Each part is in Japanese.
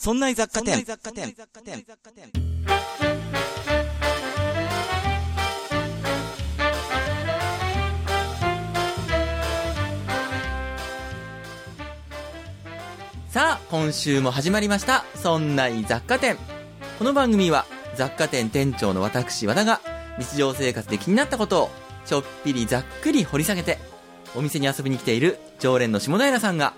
そんな雑貨店。 さあ、今週も始まりました。そんな雑貨店。この番組は雑貨店店長の私和田が日常生活で気になったことをちょっぴりざっくり掘り下げて、お店に遊びに来ている常連の下平さんが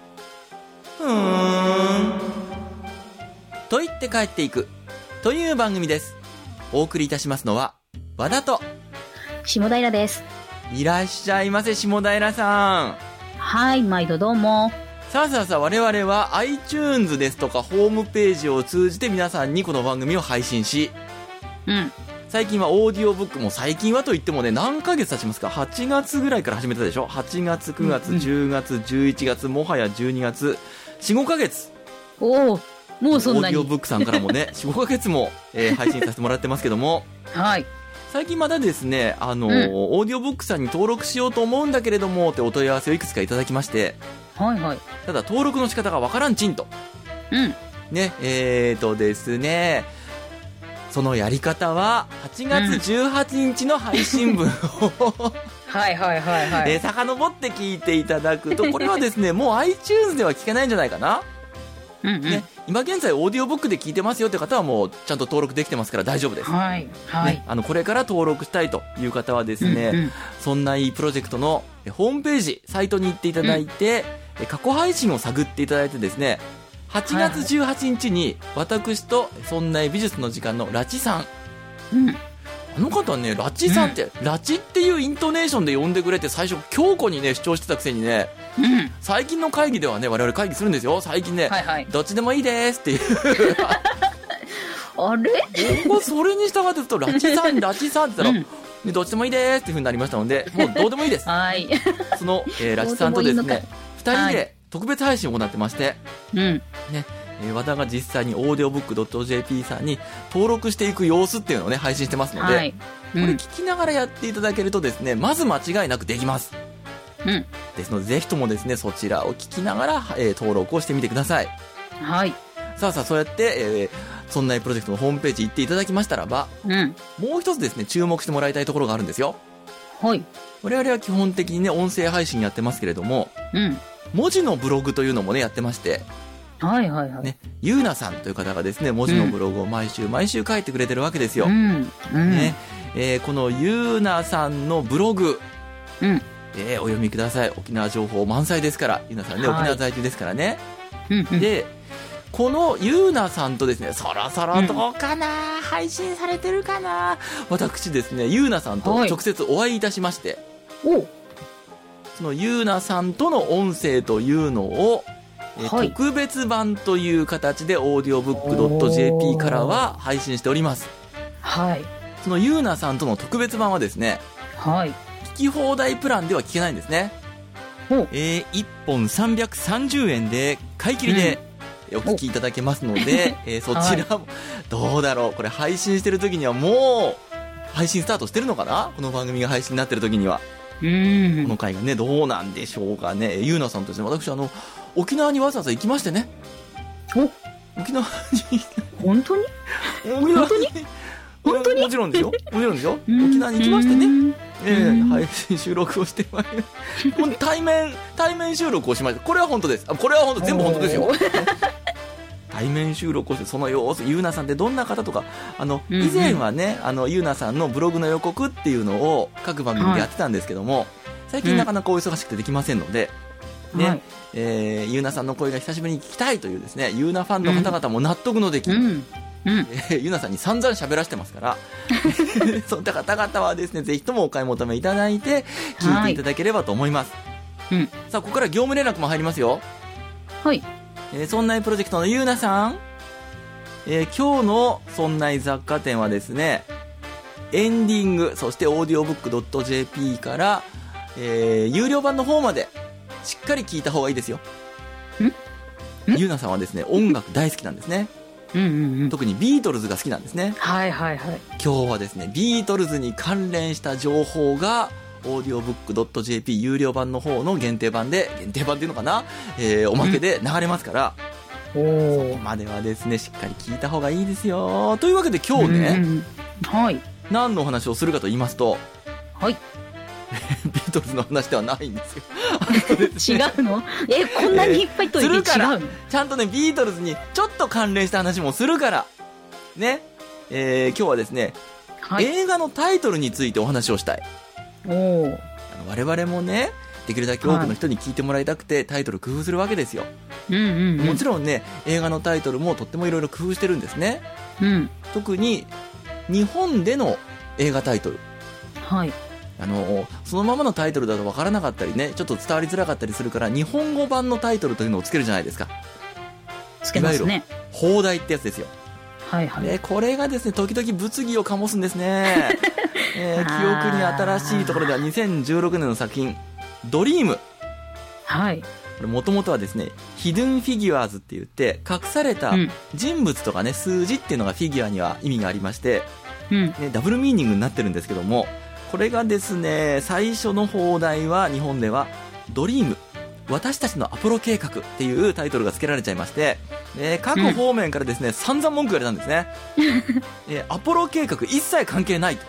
と言って帰っていくという番組です。お送りいたしますのは和田と下平です。 いらっしゃいませ、下平さん。 はい、毎度どうも。 さあ我々は iTunes ですとかホームページを通じて皆さんにこの番組を配信し、最近はオーディオブックも、最近はといってもね、何ヶ月経ちますか。8月ぐらいから始めたでしょ。8月9月10月11月、もはや12月、 4,5 ヶ月。 おお、もうそんなに。 オーディオブックさんからもね4,5 ヶ月も、配信させてもらってますけどもはい。 最近まだですね、オーディオブックさんに登録しようと思うんだけれどもってお問い合わせをいくつかいただきまして、 はいはい。 ただ登録の仕方がわからんちんと。ね、ですね、そのやり方は8月18日の配信分をはい遡って聞いていただくと、これはですね、もう iTunes では聞けないんじゃないかな。ね、今現在オーディオブックで聞いてますよって方はもうちゃんと登録できてますから大丈夫です。 はいはい。 ね、これから登録したいという方はですね、そんないいプロジェクトのホームページ、サイトに行っていただいて、過去配信を探っていただいてですね、8月18日に私とそんな美術の時間のラチさん、あの方ね、ラチさんって、ラチっていうイントネーションで呼んでくれて、最初強固にね主張してたくせにね、最近の会議ではね、我々会議するんですよ。最近ね、どっちでもいいですっていうあれそれに従ってるとラチさんって言ったら、どっちでもいいですっていう風になりましたので、もうどうでもいいです。 はいその、ラチさんとですね、2人で特別配信を行ってまして、ね、和田が実際にオーディオブック .jp さんに登録していく様子っていうのをね配信してますので、これ聞きながらやっていただけるとですね、まず間違いなくできます。ですのでぜひともですね、そちらを聞きながら、登録をしてみてください。 はい。 さあそうやって、そんなプロジェクトのホームページ行っていただきましたらば、もう一つですね、注目してもらいたいところがあるんですよ。はい。我々は基本的にね、音声配信やってますけれども、文字のブログというのもねやってまして、ね、ゆうなさんという方がですね、文字のブログを毎週書いてくれてるわけですよ。ね、このゆうなさんのブログ、お読みください。沖縄情報満載ですから。ゆうなさんね、沖縄在住ですからね。で、このゆうなさんとですね、そろそろどうかな、配信されてるかな、私ですね、ゆうなさんと直接お会いいたしまして、そのゆうなさんとの音声というのを、特別版という形でオーディオブック .jp からは配信しております。そのゆうなさんとの特別版はですね、聞き放題プランでは聞けないんですね。1本330円で買い切りでお聞きいただけますので、そちらも、どうだろう、これ配信してる時にはもう配信スタートしてるのかな、この番組が配信になってる時には。この回がね、どうなんでしょうかね。ゆうなさんとですね、私沖縄にわざわざ行きましてね。沖縄に本当に本当にもちろんですよ。沖縄に行きましてね、配信収録をしてまいりま対面収録をしました。これは本当です。これは本当、全部本当ですよ。対面収録をして、その様子、ゆうなさんってどんな方とか、以前はね、ゆうなさんのブログの予告っていうのを各番組でやってたんですけども、最近なかなかお忙しくてできませんので、ね、ゆうなさんの声が久しぶりに聞きたいというですね、ゆうなファンの方々も納得のできる、ゆうなさんに散々喋らせてますからそういった方々はですね、ぜひともお買い求めいただいて聞いていただければと思います。さあ、ここから業務連絡も入りますよ。そんないプロジェクトのゆうなさん、今日のそんない雑貨店はですね、エンディング、そしてオーディオブック .jp から、有料版の方までしっかり聞いた方がいいですよ。ゆうなさんはですね、音楽大好きなんですね。特にビートルズが好きなんですね。今日はですね、ビートルズに関連した情報がオーディオブック .jp 有料版の方の限定版っていうのかな、おまけで流れますから、 そこまではですねしっかり聞いた方がいいですよ。というわけで今日ね、 はい、 何のお話をするかと言いますと、 はい、 ビートルズの話ではないんですよ。 違うの？こんなにいっぱいと言って違うの？ ちゃんとねビートルズにちょっと関連した話もするからね、今日はですね、はい、映画のタイトルについてお話をしたい。我々もねできるだけ多くの人に聞いてもらいたくて、タイトル工夫するわけですよ。もちろんね映画のタイトルもとってもいろいろ工夫してるんですね、特に日本での映画タイトル、はい、そのままのタイトルだと分からなかったりねちょっと伝わりづらかったりするから日本語版のタイトルというのをつけるじゃないですか。 つけますね。 いわゆる邦題ってやつですよ。はいはい、でこれがですね時々物議を醸すんですね、記憶に新しいところでは2016年の作品ドリーム、はい、これもともとはですねヒドゥンフィギュアーズって言って隠された人物とかね、数字っていうのがフィギュアには意味がありまして、ダブルミーニングになってるんですけども、これがですね最初の邦題は日本ではドリーム私たちのアポロ計画っていうタイトルが付けられちゃいまして、各方面からですね、散々文句言われたんですね、アポロ計画一切関係ないと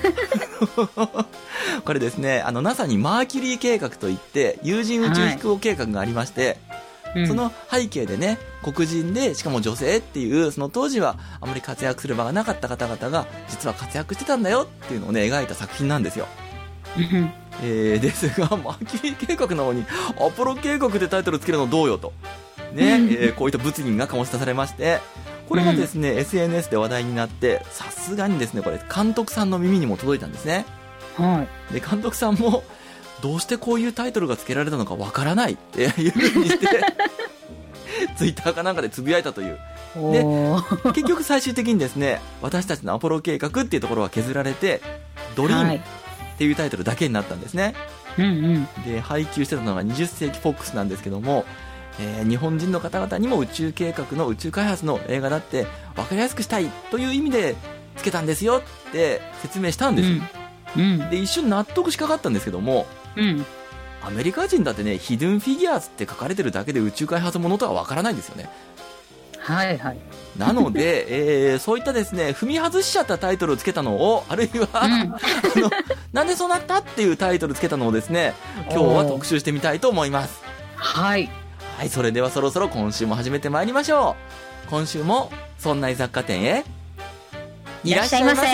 これですねNASA にマーキュリー計画といって有人宇宙飛行計画がありまして、その背景でね黒人でしかも女性っていうその当時はあまり活躍する場がなかった方々が実は活躍してたんだよっていうのをね描いた作品なんですよ。ですがマーキュリー計画なのにアポロ計画でタイトルつけるのどうよと、ねこういった物議が醸し出されまして、これがですね、SNS で話題になってさすがにですねこれ監督さんの耳にも届いたんですね、で監督さんもどうしてこういうタイトルがつけられたのかわからないっていう風にしてツイッターかなんかでつぶやいたという。で結局最終的にですね私たちのアポロ計画っていうところは削られてドリームっていうタイトルだけになったんですね、で配給してたのが20世紀フォックスなんですけども、日本人の方々にも宇宙計画の宇宙開発の映画だって分かりやすくしたいという意味でつけたんですよって説明したんですよ、で一瞬納得しかかったんですけども、アメリカ人だってねヒドゥンフィギュアーズって書かれてるだけで宇宙開発ものとは分からないんですよね。はいはい。なので、そういったですね踏み外しちゃったタイトルをつけたのをあるいは、なんでそうなったっていうタイトルつけたのをですね今日は特集してみたいと思います。はい、はい、それではそろそろ今週も始めてまいりましょう。今週もそんな雑貨店へいらっしゃいませ。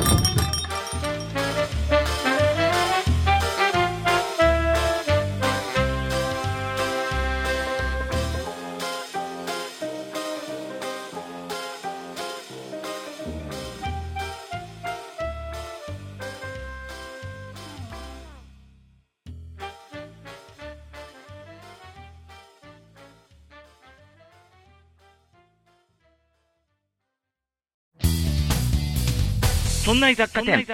そんな雑貨店。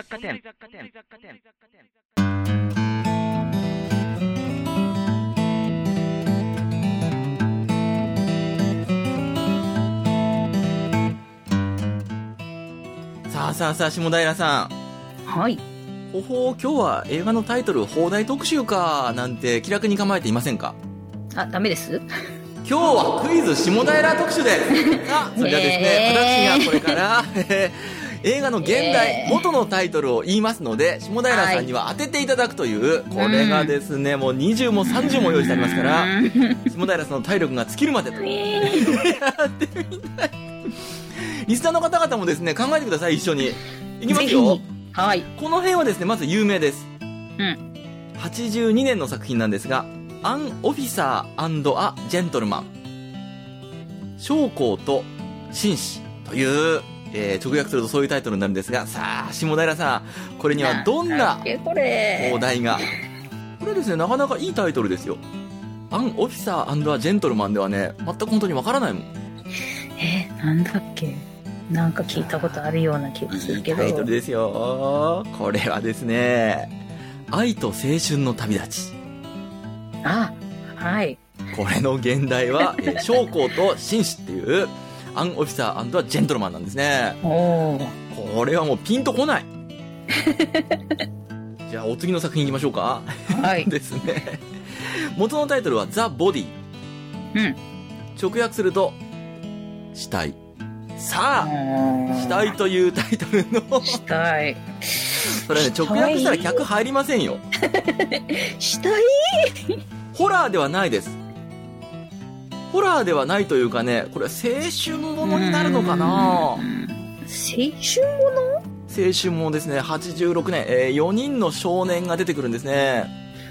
さあ下平さん。はい。今日は映画のタイトル邦題特集かなんて気楽に構えていませんか？ ダメです。 今日はクイズ下平特集です。それではですね、私がこれから映画の現代、元のタイトルを言いますので下平さんには当てていただくという、これがですねもう20も30も用意してありますから下平さんの体力が尽きるまでとやってみたい。リスナーの方々もですね考えてください。一緒にいきますよ。はい。この辺はですねまず有名です、82年の作品なんですが、アン・オフィサー&ア・ジェントルマン、将校と紳士という直訳するとそういうタイトルになるんですが、さあ下平さんこれにはどんなお題が。これですねなかなかいいタイトルですよ。アン・オフィサー&ア・ジェントルマンではね全く本当にわからないもん。 なんだっけ、なんか聞いたことあるような気がするけど。 いいタイトルですよ。これはですね愛と青春の旅立ち。はい。これの現代は将校と紳士っていうアン・オフィサー&ア・ジェントルマンなんですね。これはもうピンとこないじゃあお次の作品いきましょうか。はいですね元のタイトルはザ・ボディ、 直訳すると、死体。さあ、死体というタイトルの。 死体。 それね、直訳したら客入りませんよ。 死体ホラーではないです。ホラーではないというかね、これは青春ものになるのかな。 青春もの？ 青春ものですね。86年、4人の少年が出てくるんですね。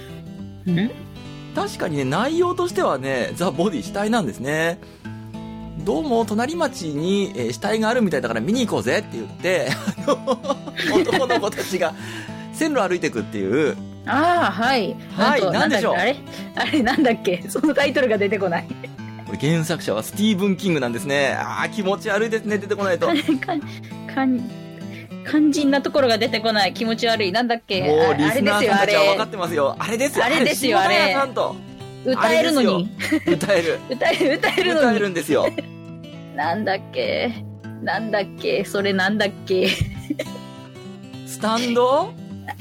確かにね、内容としてはね、ザ・ボディ死体なんですね。どうも隣町に、死体があるみたいだから見に行こうぜって言って男の子たちが線路歩いていくっていう。 ああ、はい。 はい、なんでしょう。 あれなんだっけ、そのタイトルが出てこない。 これ原作者はスティーブン・キングなんですね。ああ、気持ち悪いですね、出てこないと。 肝心なところが出てこない。気持ち悪い。なんだっけ。 もうリスナーさんたちは分かってますよ。あれですよ。 あれですよ、あれ。歌えるのに。 歌えるのに。歌えるんですよ。 なんだっけ、それなんだっけ。 スタンド？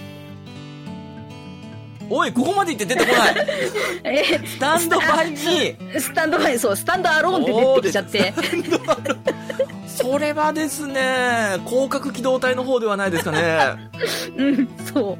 おい、ここまで行って出てこない。スタンドバイミー。 スタンドバイ、そう、スタンドアローンって出てきちゃって。 それはですね、広角機動隊の方ではないですかね。 そう。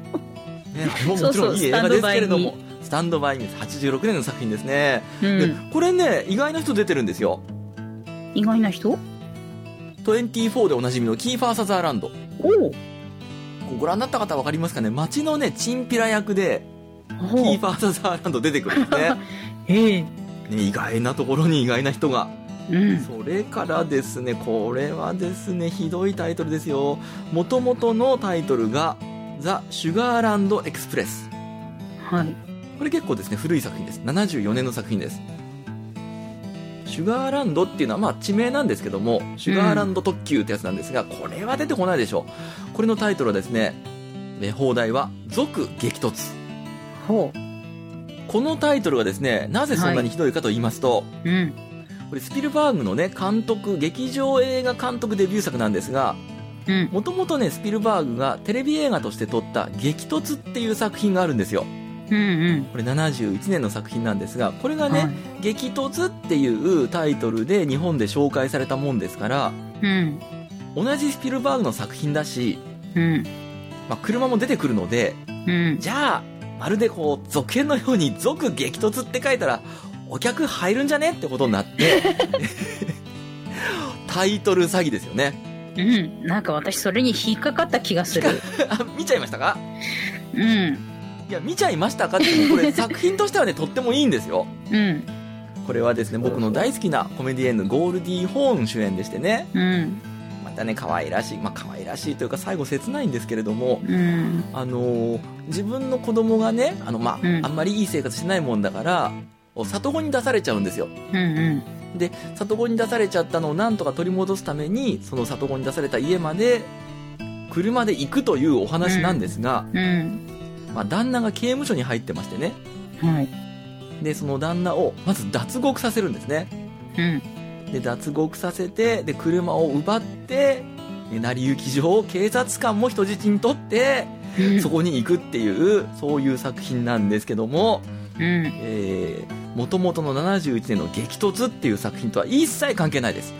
ね、もちろんいい映画ですけれども。スタンドバイミー、86年の作品ですね。で、これね、意外な人出てるんですよ。 意外な人 ？24でおなじみのキーファー・サザーランド。ご覧になった方は分かりますかね。街のね、チンピラ役でキーファー・サザーランド出てくるんですね。ね、意外なところに意外な人が。それからですね、これはですね、ひどいタイトルですよ。元々のタイトルがザ・シュガーランド・エクスプレス。 はい。 これ結構ですね、古い作品です。74年の作品です。シュガーランドっていうのはまあ地名なんですけども、シュガーランド特急ってやつなんですが、これは出てこないでしょう。これのタイトルはですね、放題は続激突。このタイトルがですね、なぜそんなにひどいかと言いますと、これスピルバーグのね、監督、劇場映画監督デビュー作なんですが、もともとね、スピルバーグがテレビ映画として撮った激突っていう作品があるんですよ。これ71年の作品なんですが、これがね、激突っていうタイトルで日本で紹介されたもんですから、同じスピルバーグの作品だし、まあ、車も出てくるので、じゃあまるでこう続編のように続激突って書いたらお客入るんじゃねってことになってタイトル詐欺ですよね。 なんか私それに引っかかった気がする。 見ちゃいましたか？いや、見ちゃいましたかって、これ作品としてはね、とってもいいんですよ。これはですね、僕の大好きなコメディエンヌ、ゴールディ・ホーン主演でしてね。またね、可愛らしい。まあ、可愛らしいというか、最後切ないんですけれども、自分の子供がね、あんまりいい生活してないもんだから、里子に出されちゃうんですよ。で、里子に出されちゃったのをなんとか取り戻すために、その里子に出された家まで、車で行くというお話なんですが、まあ、旦那が刑務所に入ってましてね、でその旦那をまず脱獄させるんですね、で脱獄させて、で車を奪って、成り行き上警察官も人質に取って、そこに行くっていうそういう作品なんですけども、元々の71年の激突っていう作品とは一切関係ないです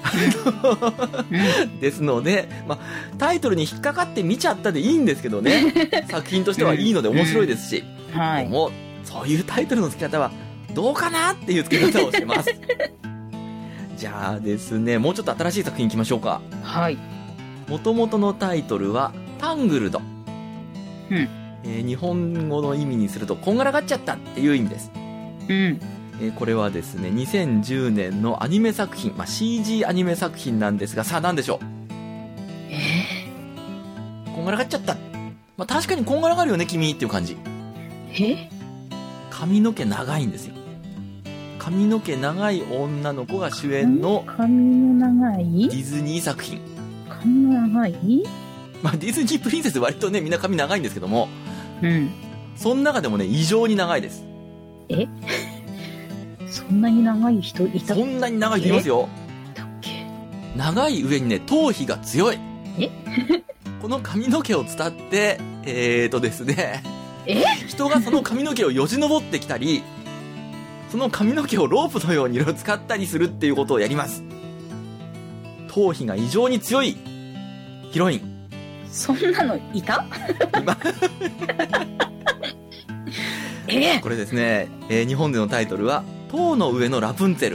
ですので、まあ、タイトルに引っかかって見ちゃったでいいんですけどね作品としてはいいので面白いですし、でもそういうタイトルの付け方はどうかなっていう付け方をしてますじゃあですね、もうちょっと新しい作品いきましょうか。元々のタイトルはタングルド、日本語の意味にするとこんがらがっちゃったっていう意味です。これはですね、2010年のアニメ作品、まあ、CG アニメ作品なんですが、さあ何でしょう。こんがらがっちゃった、まあ、確かにこんがらがるよね君っていう感じ。髪の毛長いんですよ。髪の毛長い女の子が主演の髪の長いディズニー作品。 髪の長い、 まあ、ディズニープリンセス割とねみんな髪長いんですけども、その中でもね異常に長いです。 そんなに長い人いた？ そんなに長い人いますよ。長い上にね頭皮が強い。この髪の毛を伝ってですね、人がその髪の毛をよじ登ってきたり、 その髪の毛をロープのように使ったりするっていうことをやります。頭皮が異常に強いヒロイン。 そんなのいた？ 今これですね、日本でのタイトルは塔の上のラプンツェル。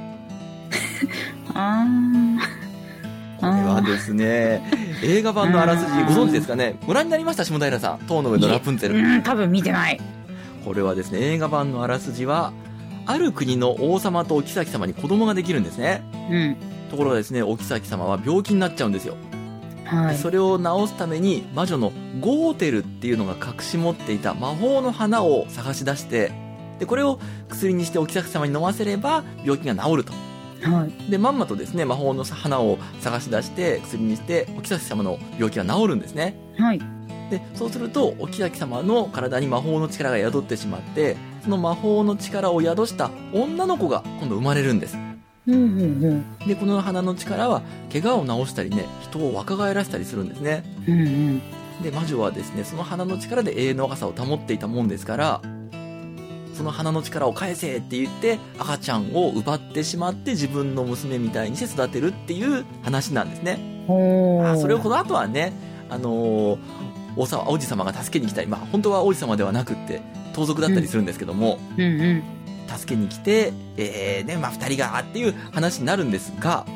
これはですね、映画版のあらすじご存知ですかね。ご覧になりました？下平さん、塔の上のラプンツェル。 多分見てない。 これはですね、映画版のあらすじは、ある国の王様とお妃様に子供ができるんですね。ところがですね、お妃様は病気になっちゃうんですよ。それを治すために魔女のゴーテルっていうのが隠し持っていた魔法の花を探し出して、でこれを薬にしてお妃様に飲ませれば病気が治ると。でまんまとですね、魔法の花を探し出して薬にしてお妃様の病気が治るんですね。でそうするとお妃様の体に魔法の力が宿ってしまって、その魔法の力を宿した女の子が今度生まれるんです。でこの花の力は怪我を治したりね、人を若返らせたりするんですね。で魔女はですね、その花の力で永遠の若さを保っていたもんですから、その花の力を返せって言って赤ちゃんを奪ってしまって自分の娘みたいにして育てるっていう話なんですね。それをこの後はね、王子様が助けに来たり、本当は王子様ではなくって盗賊だったりするんですけども、助けに来て、二人がっていう話になるんですが、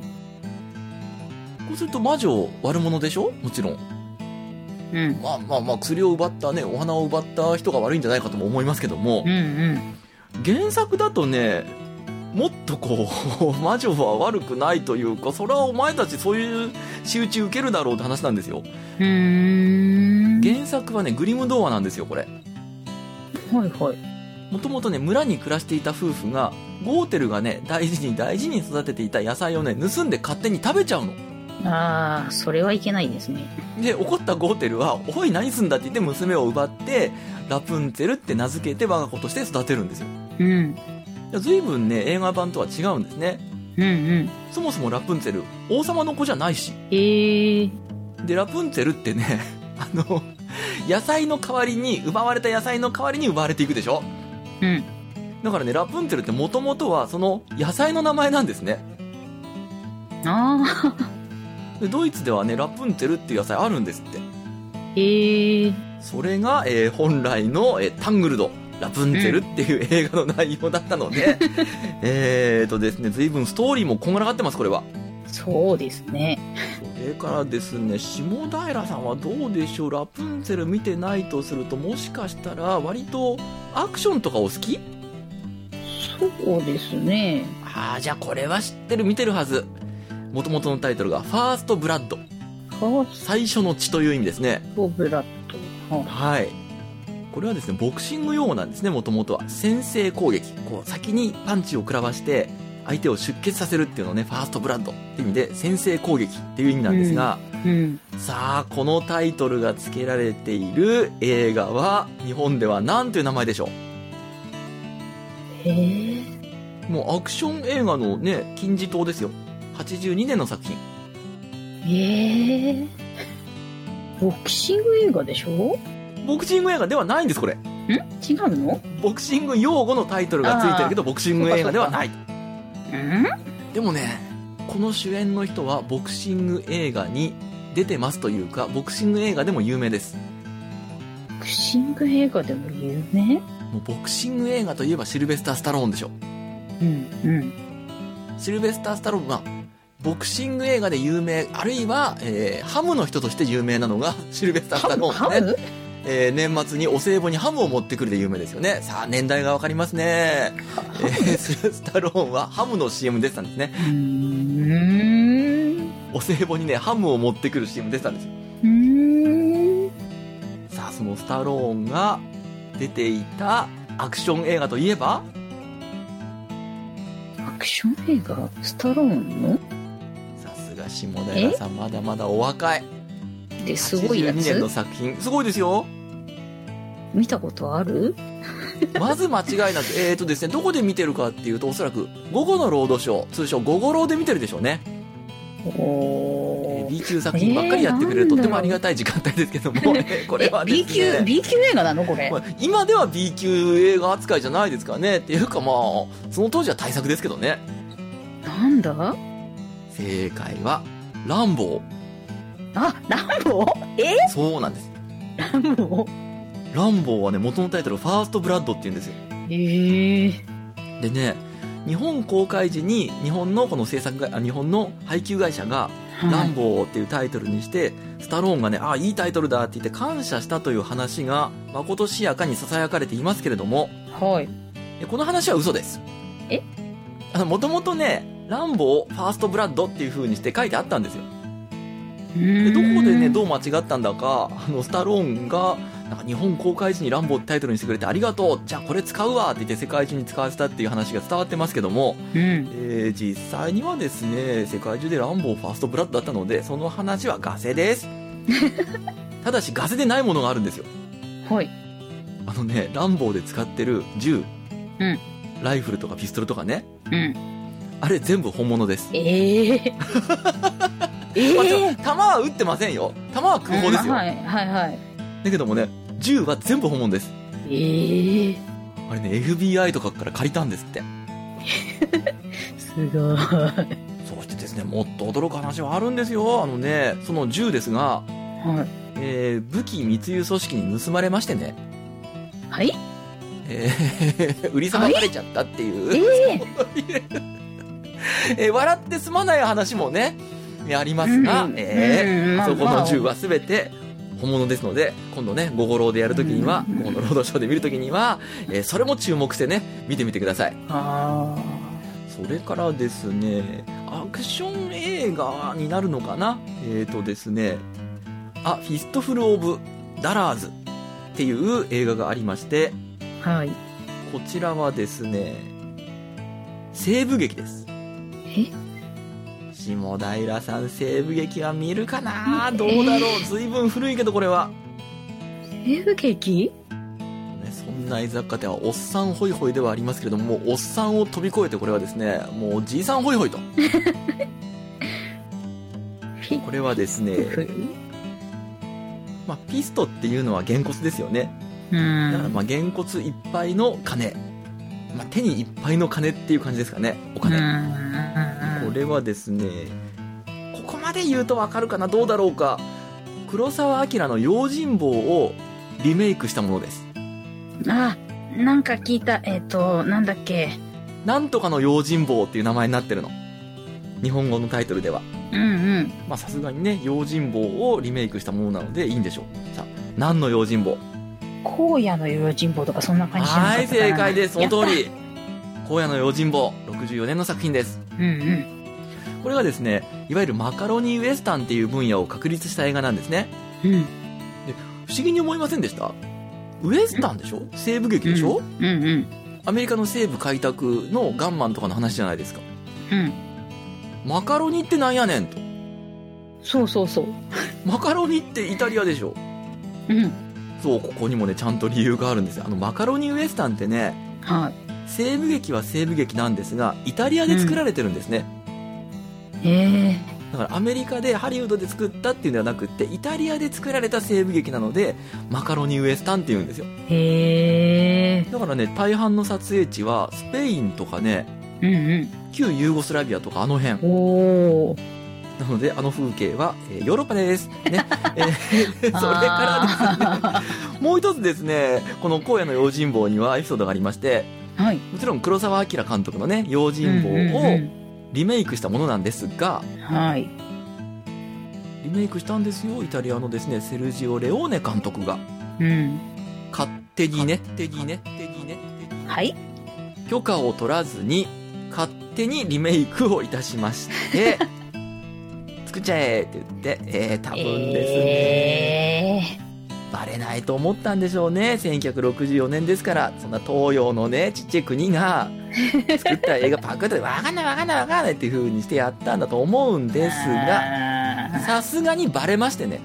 こうすると魔女悪者でしょ、もちろん。薬を奪ったね、お花を奪った人が悪いんじゃないかとも思いますけども、原作だとね、もっとこう魔女は悪くないというか、それはお前たちそういう仕打ち受けるだろうって話なんですよ。原作はね、グリム童話なんですよ、これ。もともとね、村に暮らしていた夫婦が、ゴーテルがね、大事に育てていた野菜をね、盗んで勝手に食べちゃうの。 それはいけないですね。 で怒ったゴーテルは、おい何すんだって言って娘を奪ってラプンツェルって名付けて我が子として育てるんですよ。随分ね、映画版とは違うんですね。そもそもラプンツェル王様の子じゃないし、でラプンツェルってね、野菜の代わりに奪われた野菜の代わりに奪われていくでしょ。だからね、ラプンツェルってもともとはその野菜の名前なんですね。でドイツではね、ラプンツェルっていう野菜あるんですって。それが、本来の、タングルドラプンツェルっていう映画の内容だったので、ですね、随分ストーリーもこんがらがってます、これは。 そうですね。 それからですね、下平さんはどうでしょう。ラプンツェル見てないとすると、もしかしたら割とアクションとかお好き？ そうですね。 じゃあこれは知ってる、見てるはず。元々のタイトルがファーストブラッド、最初の血という意味ですね。 ブラッド、 はい。これはですね、ボクシング用語なんですね。元々は先制攻撃、こう先にパンチを食らわして相手を出血させるっていうのをね、ファーストブラッドっていう意味で先制攻撃っていう意味なんですが、さあこのタイトルが付けられている映画は日本では何という名前でしょう？もうアクション映画のね、金字塔ですよ。82年の作品。 ボクシング映画でしょ？ ボクシング映画ではないんです、これ。 違うの？ ボクシング用語のタイトルがついてるけど、ボクシング映画ではない。でもね、この主演の人はボクシング映画に出てますというか、ボクシング映画でも有名です。 ボクシング映画でも有名？ もうボクシング映画といえばシルベスター・スタローンでしょ。シルベスター・スタローンはボクシング映画で有名、あるいは、ハムの人として有名なのがシルベスター・スタローンね。年末にお歳暮にハムを持ってくるで有名ですよね。さあ年代がわかりますね。スタローンはハムの CM 出てたんですね。お歳暮にね、ハムを持ってくる CM 出てたんですよ。さあそのスタローンが出ていたアクション映画といえば、 アクション映画スタローンの？ さすが下平さん、まだまだお若い。 ですごいやつ。82 年の作品、すごいですよ。 見たことある？ まず間違いなく、ですね、どこで見てるかっていうと、おそらく午後のロードショー、通称午後ローで見てるでしょうね。 B 級作品ばっかりやってくれるとってもありがたい時間帯ですけども、これはですね、 B 級映画なのこれ、 今では B 級映画扱いじゃないですかね。っていうかまあその当時は大作ですけどね。 なんだ？ 正解はランボー。 あ、ランボー？ そうなんです。 ランボーはね、元のタイトルファーストブラッドって言うんですよ。でね、日本公開時に日本のこの日本の配給会社が、ランボーっていうタイトルにしてスタローンがね、いいタイトルだって言って感謝したという話がまことしやかに囁かれていますけれども、 はい、 この話は嘘です。もともとね、ランボーファーストブラッドっていう風にして書いてあったんですよ。でどこでね、どう間違ったんだか、スタローンがなんか日本公開時にランボーってタイトルにしてくれてありがとう、じゃあこれ使うわって言って世界中に使わせたっていう話が伝わってますけども、実際にはですね、世界中でランボーファーストブラッドだったので、その話はガセですただしガセでないものがあるんですよ。 はい。 ランボーで使ってる銃、ライフルとかピストルとかね、あれ全部本物です。弾は撃ってませんよ。弾は空砲ですよ。 はいはいはい。 だけどもね、銃は全部本物です。あれね、FBI とかから借りたんですってすごい。 そしてですね、もっと驚く話はあるんですよ。その銃ですが、武器密輸組織に盗まれましてね。 はい。 売りさばかれちゃったっていう、笑って済まない話もねありますが、そこの銃は全て本物ですので、今度ね、ゴゴローでやるときには、このロードショーで見るときには、それも注目してね、見てみてください。それからですね、アクション映画になるのかな。ですね、フィストフル・オブ・ダラーズっていう映画がありまして、 はい。 こちらはですね、西部劇です。下平さん、西部劇は見るかな、どうだろう。随分古いけどこれは西部劇、 そんな居雑貨店はおっさんホイホイではありますけれども、もうおっさんを飛び越えてこれはですね、もうじいさんホイホイとこれはですね、ピストっていうのはげんこつですよね。だからげんこついっぱいの金、手にいっぱいの金っていう感じですかね、お金。これはですね、ここまで言うとわかるかな、どうだろうか。黒澤明の用心棒をリメイクしたものです。 なんか聞いた。なんだっけ、 なんとかの用心棒っていう名前になってるの、日本語のタイトルでは。さすがにね、用心棒をリメイクしたものなのでいいんでしょう。さあ、何の用心棒？ 荒野の用心棒とかそんな感じじゃなかったかな。 はい、正解です。その通り。荒野の用心棒、64年の作品です。これがですね、いわゆるマカロニウエスタンっていう分野を確立した映画なんですね。で、不思議に思いませんでした？ウエスタンでしょ？西部劇でしょ？アメリカの西部開拓のガンマンとかの話じゃないですか。マカロニってなんやねんと。 そうマカロニってイタリアでしょ。そう、ここにもね、ちゃんと理由があるんですよ。マカロニウエスタンってね、西部劇は西部劇なんですが、イタリアで作られてるんですね。だからアメリカでハリウッドで作ったっていうのではなくって、イタリアで作られた西部劇なのでマカロニウエスタンっていうんですよ。だからね、大半の撮影地はスペインとかね、旧ユーゴスラビアとかあの辺なので、あの風景は、ヨーロッパですね。それからですね、もう一つですね、この荒野の用心棒にはエピソードがありまして、もちろん黒澤明監督のね、用心棒をリメイクしたものなんですが、リメイクしたんですよ、イタリアのですね、セルジオ・レオーネ監督が。勝手にね、許可を取らずに勝手にリメイクをいたしまして作っちゃえって言って、多分ですね、バレないと思ったんでしょうね。1964年ですから、そんな東洋のね、ちっちゃい国が作った映画パクってわかんないっていう風にしてやったんだと思うんですが、さすがにバレましてね、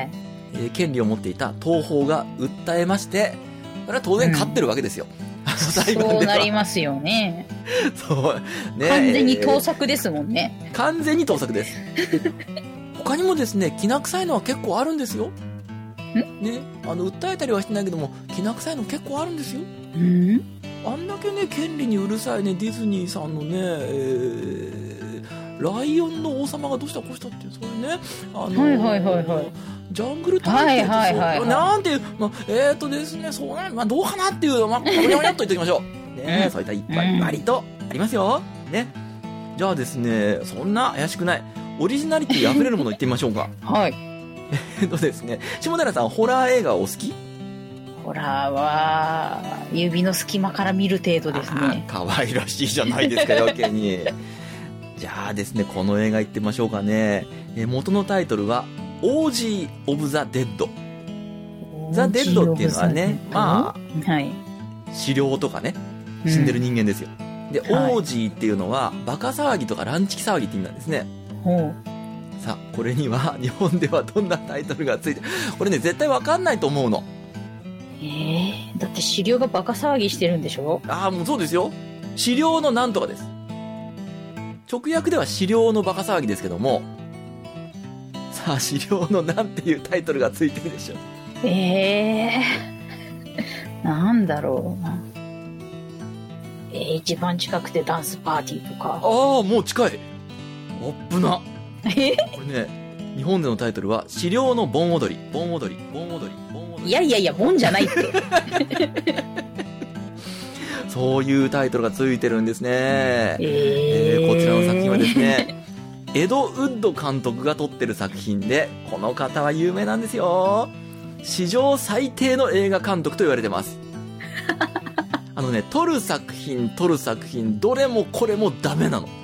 権利を持っていた東宝が訴えまして、これは当然勝ってるわけですよ。 裁判では。 そうなりますよね。 そうね、 完全に盗作ですもんね。 完全に盗作です。他にもですね、きな臭いのは結構あるんですよ。ね、訴えたりはしてないけども、きな臭いの結構あるんですよ。あんだけね、権利にうるさいね、ディズニーさんのね、ライオンの王様がどうしたこうしたっていう、それね、ジャングル大帝なんていう、ですね、そうね、どうかなっていう、こにゃこにゃっと言っておきましょう。ね、そういったいっぱい割とありますよ。ね。じゃあですね、そんな怪しくない、オリジナリティ溢れるもの言ってみましょうか。 はい。 ですね、下平さん、ホラー映画お好き？ ホラーは、指の隙間から見る程度ですね。 可愛らしいじゃないですか、余計に。じゃあですね、この映画行ってみましょうかね。元のタイトルは、オージー・オブ・ザ・デッド。ザ・デッドっていうのはね、まあ、はい、死霊とかね、死んでる人間ですよ。で、オージーっていうのは、バカ騒ぎとかランチキ騒ぎって意味なんですね。さあ、これには、日本ではどんなタイトルがついて、これね、絶対わかんないと思うの。 だって死霊がバカ騒ぎしてるんでしょ？ もうそうですよ。死霊のなんとかです。直訳では死霊のバカ騒ぎですけども、さあ、死霊のなんていうタイトルがついてるでしょう。 なんだろうな。一番近くてダンスパーティーとか。 もう近い。おっぶな。これね、日本でのタイトルは、死霊の盆踊り。盆踊り、盆踊り、盆踊り。 いや、盆じゃないって。 そういうタイトルがついてるんですね。こちらの作品はですね、エド・ウッド監督が撮ってる作品で、この方は有名なんですよ。史上最低の映画監督と言われてます。撮る作品、どれもこれもダメなの。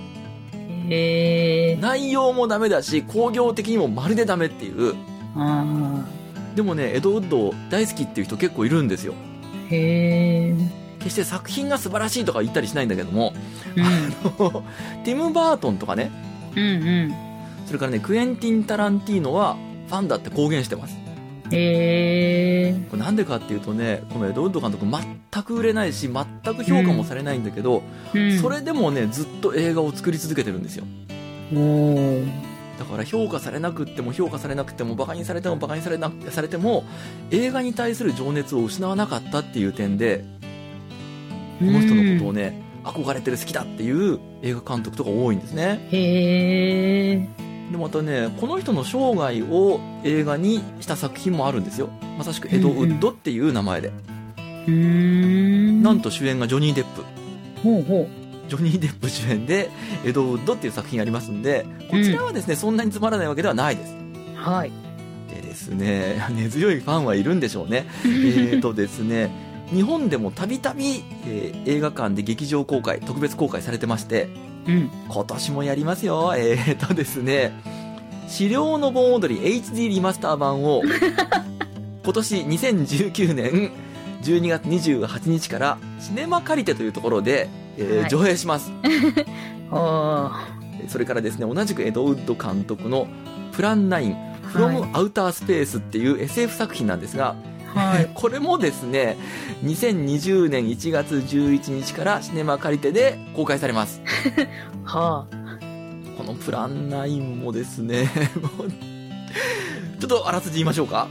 内容もダメだし、興行的にもまるでダメっていう。でもね、エド・ウッド大好きっていう人結構いるんですよ。決して作品が素晴らしいとか言ったりしないんだけども、ティム・バートンとかね、それからね、クエンティン・タランティーノはファンだって公言してます。これなんでかっていうとね、このエド・ウッド監督全く売れないし、全く評価もされないんだけど、それでもね、ずっと映画を作り続けてるんですよ。だから評価されなくってもバカにされても映画に対する情熱を失わなかったっていう点で、この人のことをね、憧れてる、好きだっていう映画監督とか多いんですね。でまたね、この人の生涯を映画にした作品もあるんですよ。まさしくエド・ウッドっていう名前で。なんと主演がジョニー・デップ。ジョニー・デップ主演でエド・ウッドっていう作品ありますんで、こちらはですね、そんなにつまらないわけではないです。 はい。 でですね、根強いファンはいるんでしょうね。ですね、日本でもたびたび映画館で劇場公開、特別公開されてまして、今年もやりますよ。ですね、死霊の盆踊り HD リマスター版を今年2019年12月28日からシネマカリテというところで、上映します。それからですね、同じくエド・ウッド監督のプラン9 From Outer Space っていう SF 作品なんですが、これもですね、2020年1月11日からシネマカリテで公開されます。このプラン9もですね、ちょっとあらすじ言いましょうか。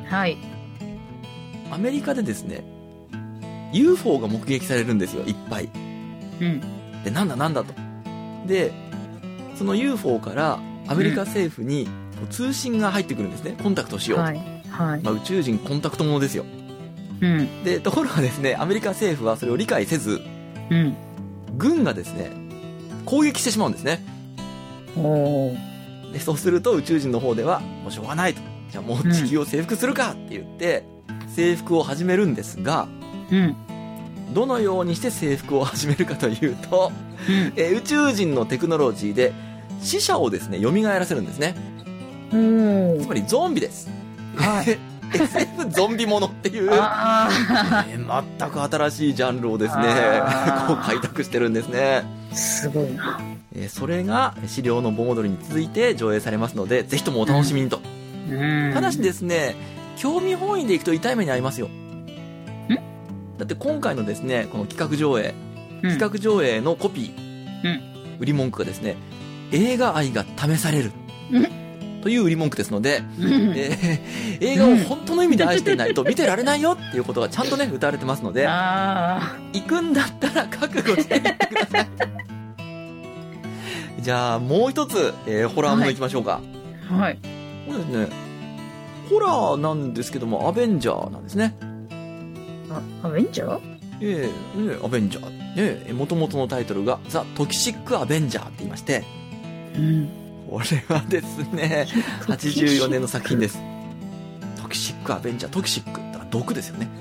アメリカでですね、UFO が目撃されるんですよ、いっぱい。で、なんだと。で、その UFO からアメリカ政府に通信が入ってくるんですね。コンタクトしようと。宇宙人コンタクトものですよ。で、ところがですね、アメリカ政府はそれを理解せず、軍がですね、攻撃してしまうんですね。で、そうすると宇宙人の方では、もうしょうがないと。じゃあもう地球を征服するかって言って、征服を始めるんですが、どのようにして征服を始めるかというと、宇宙人のテクノロジーで死者をですね、蘇らせるんですね。つまりゾンビです。SF ゾンビものっていう、全く新しいジャンルをですね、こう開拓してるんですね。 すごいな。 それが死霊の盆踊りに続いて上映されますので、ぜひともお楽しみにと。ただしですね、興味本位でいくと痛い目に遭いますよ。 だって今回のですね、この企画上映のコピー、売り文句がですね、映画愛が試される。という売り文句ですので、映画を本当の意味で愛していないと見てられないよっていうことがちゃんとね、歌われてますので、行くんだったら覚悟して行ってください。じゃあ、もう一つ、ホラーもの行きましょうか。 はい。 これですね、ホラーなんですけども、アベンジャーなんですね。 アベンジャーアベンジャー。元々のタイトルが、ザ・トキシック・アベンジャーって言いまして、これはですね、84年の作品です。トキシック・アベンジャー。トキシック。だから毒ですよね。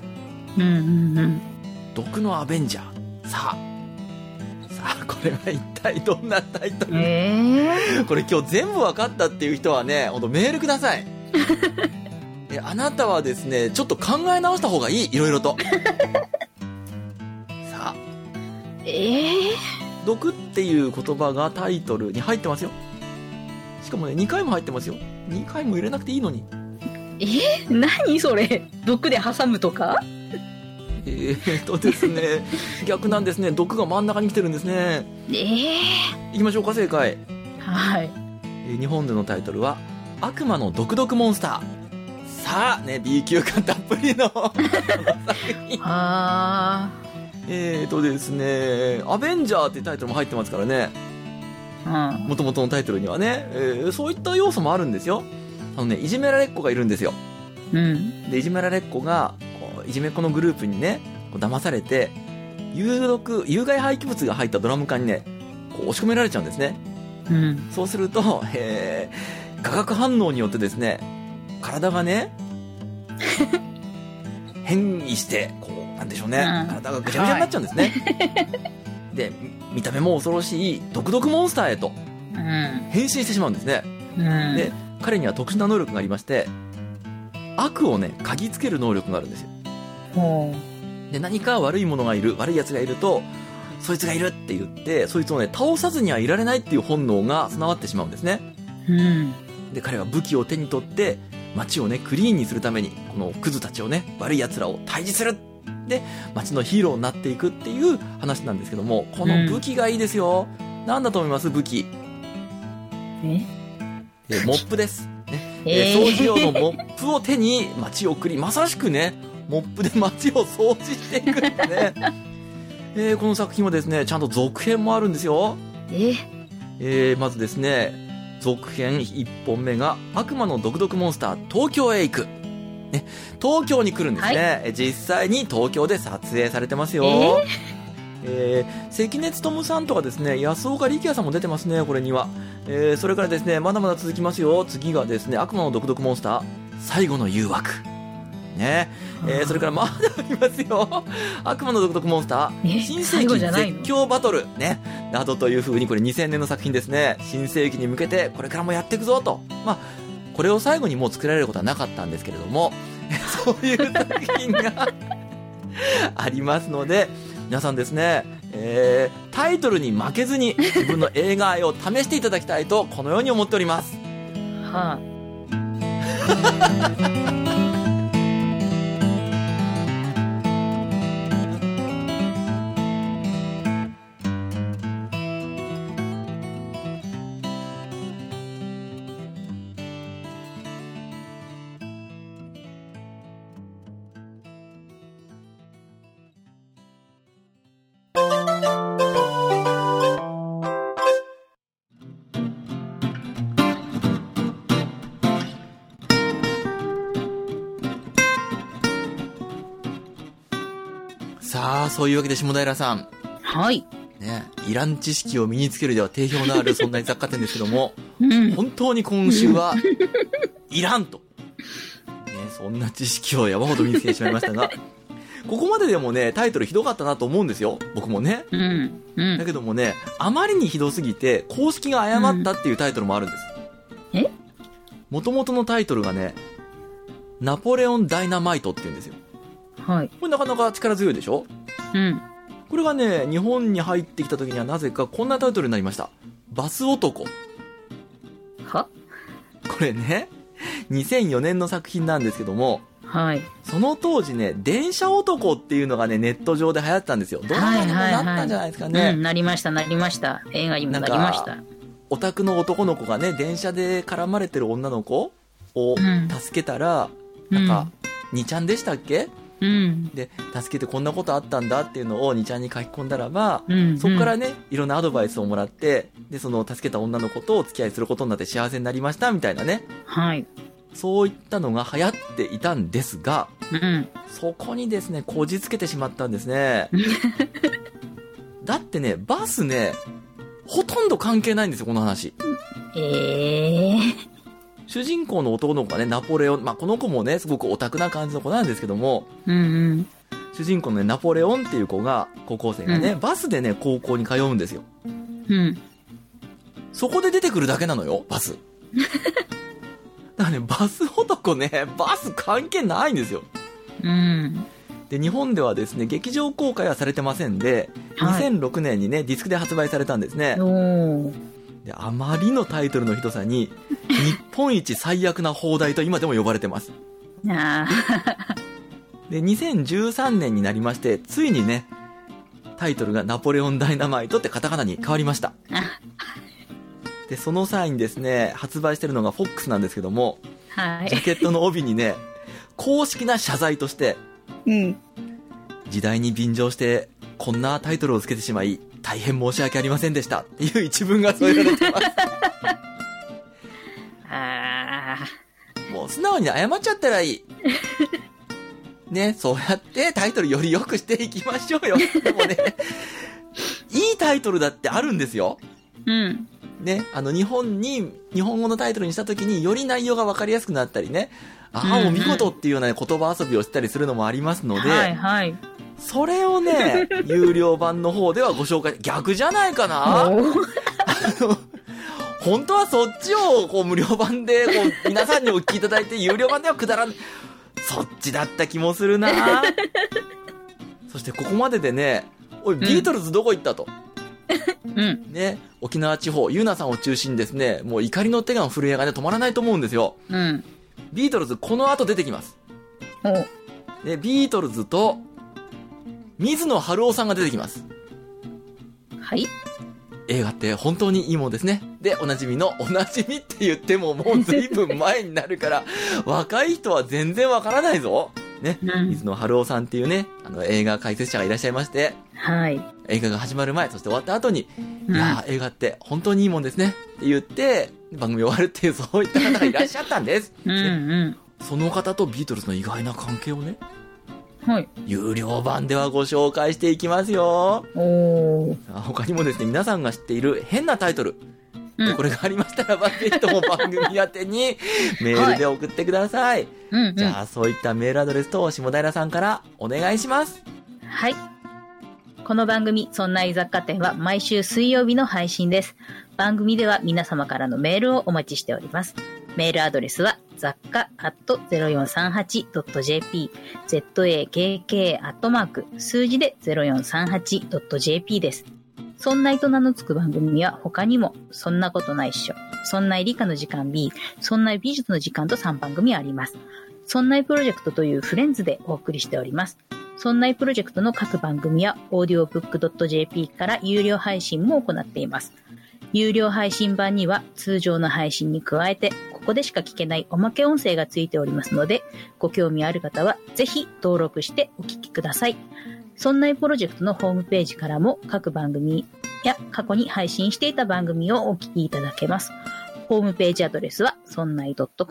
毒のアベンジャー。さあ、これは一体どんなタイトル、これ今日全部分かったっていう人はね、ほんとメールください。あなたはですね、ちょっと考え直した方がいい。いろいろと。さあ。毒っていう言葉がタイトルに入ってますよ。しかもね、2回も入ってますよ。2回も入れなくていいのに。 何それ、毒で挟むとか？ ですね、逆なんですね。毒が真ん中に来てるんですね。いきましょうか、正解。 はい。 日本でのタイトルは、悪魔の毒々モンスター。さあ、ね、B 級感たっぷりのこの作品。ですね、アベンジャーってタイトルも入ってますからね。元々のタイトルにはね、そういった要素もあるんですよ。いじめられっ子がいるんですよ。で、いじめられっ子が、いじめっ子のグループにね、騙されて、有害廃棄物が入ったドラム缶にね、押し込められちゃうんですね。そうすると、化学反応によってですね、体がね、変異して、なんでしょうね、体がぐちゃぐちゃになっちゃうんですね。で、見た目も恐ろしい毒々モンスターへと変身してしまうんですね。で、彼には特殊な能力がありまして、悪をね、嗅ぎつける能力があるんですよ。で、何か悪いものがいる、悪い奴がいると、そいつがいるって言って、そいつをね、倒さずにはいられないっていう本能が備わってしまうんですね。で、彼は武器を手に取って、街をね、クリーンにするために、このクズたちをね、悪い奴らを退治する。で、街のヒーローになっていくっていう話なんですけども、この武器がいいですよ。なんだと思います？武器。モップです。ね、掃除用のモップを手に街をまさしくね、モップで街を掃除していくんですね。この作品はですね、ちゃんと続編もあるんですよ。まずですね、続編1本目が悪魔の毒々モンスター東京へ行く。ね、東京に来るんですね。実際に東京で撮影されてますよ。関根勤さんとかですね、安岡力也さんも出てますね、これには。それからですね、まだまだ続きますよ。次がですね、悪魔の毒々モンスター最後の誘惑。ね、それからまだありますよ。悪魔の毒々モンスター新世紀絶叫バトルね、などという風に、これ2000年の作品ですね。新世紀に向けてこれからもやっていくぞと。これを最後にもう作られることはなかったんですけれども、そういう作品がありますので、皆さんですね、タイトルに負けずに自分の映画愛を試していただきたいと、このように思っております。さあ、そういうわけで下平さん。 はい。 ね、イラン知識を身につけるでは定評のあるそんな雑貨店ですけども、本当に今週は、イランと、ね、そんな知識を山ほど身につけてしまいましたが、ここまででもね、タイトルひどかったなと思うんですよ。僕もね。だけどもね、あまりにひどすぎて、公式が誤ったっていうタイトルもあるんです。元々のタイトルがね、ナポレオンダイナマイトって言うんですよ。 はい。 これなかなか力強いでしょ？これがね、日本に入ってきた時にはなぜかこんなタイトルになりました。バス男。 は？ これね、2004年の作品なんですけども、 はい。 その当時ね、電車男っていうのがね、ネット上で流行ってたんですよ。ドラマにもなったんじゃないですかね。 なりました、なりました。映画にもなりました。 オタクの男の子がね、電車で絡まれてる女の子を助けたら、なんか、2ちゃんでしたっけ？で、助けてこんなことあったんだっていうのを2ちゃんに書き込んだらば、そこからね、いろんなアドバイスをもらって、で、その助けた女の子とお付き合いすることになって幸せになりましたみたいなね。 はい。 そういったのが流行っていたんですが、そこにですね、こじつけてしまったんですね。だってね、バスね、ほとんど関係ないんですよ、この話。主人公の男の子がね、ナポレオン、この子もね、すごくオタクな感じの子なんですけども、主人公のね、ナポレオンっていう子が、高校生がね、バスでね、高校に通うんですよ。そこで出てくるだけなのよ、バス。だからね、バス男ね、バス関係ないんですよ。で、日本ではですね、劇場公開はされてませんで、2006年にね、ディスクで発売されたんですね。で、あまりのタイトルのひどさに、日本一最悪な放題と今でも呼ばれてます。で、2013年になりまして、ついにね、タイトルがナポレオンダイナマイトってカタカナに変わりました。で、その際にですね、発売してるのがフォックスなんですけども、ジャケットの帯にね、公式な謝罪として、時代に便乗してこんなタイトルをつけてしまい大変申し訳ありませんでしたっていう一文が添えられてますもう素直に謝っちゃったらいいね、そうやってタイトルより良くしていきましょうよ。でもね、いいタイトルだってあるんですよ。ね、日本語のタイトルにした時により内容が分かりやすくなったりね、お見事っていうような言葉遊びをしたりするのもありますので、それをね、有料版の方ではご紹介、逆じゃないかな本当はそっちをこう無料版でこう皆さんにお聞きいただいて、有料版ではくだらん、そっちだった気もするなそしてここまででね、おい、ビートルズどこ行ったと。ね、沖縄地方、ユーナさんを中心にですね、もう怒りの手が震えがね、止まらないと思うんですよ。ビートルズこの後出てきます。で、ビートルズと水野晴郎さんが出てきます。 はい。 映画って本当にいいもんですね。で、おなじみって言ってももう随分前になるから若い人は全然わからないぞ。ね、水野晴郎さんっていうね、映画解説者がいらっしゃいまして、映画が始まる前、そして終わった後に、いやー、映画って本当にいいもんですねって言って番組終わるっていう、そういった方がいらっしゃったんです。その方とビートルズの意外な関係をね、有料版ではご紹介していきますよ。他にもですね、皆さんが知っている変なタイトル、これがありましたらば、ぜひとも番組宛てにメールで送ってください。じゃあ、そういったメールアドレスと下平さんからお願いします。 はい。この番組、そんない雑貨店は毎週水曜日の配信です。番組では皆様からのメールをお待ちしております。メールアドレスは雑貨@0438.jp、zakk@ 数字で 0438.jp です。そんないと名の付く番組は他にも、そんなことないっしょ、そんない理科の時間 B、そんない美術の時間と3番組あります。そんないプロジェクトというフレンズでお送りしております。そんないプロジェクトの各番組や audiobook.jp から有料配信も行っています。有料配信版には通常の配信に加えて、ここでしか聞けないおまけ音声がついておりますので、ご興味ある方はぜひ登録してお聞きください。そんないプロジェクトのホームページからも各番組や過去に配信していた番組をお聞きいただけます。ホームページアドレスはそんない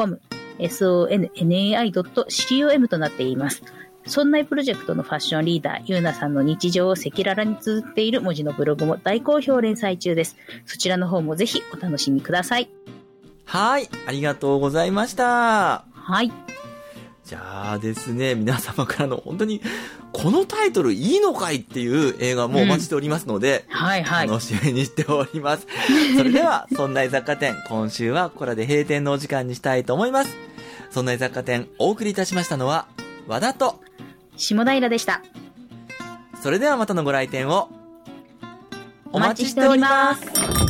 .com、sonnai.com となっています。そんないプロジェクトのファッションリーダー、ゆうなさんの日常を赤裸々に綴っている文字のブログも大好評連載中です。そちらの方もぜひお楽しみください。 はい、ありがとうございました。 はい。 じゃあですね、皆様からの本当にこのタイトルいいのかいっていう映画もお待ちしておりますので、楽しみにしております。それでは、そんない雑貨店、今週はこれで閉店のお時間にしたいと思います。そんない雑貨店、お送りいたしましたのは和田と下平でした。 それではまたのご来店をお待ちしております。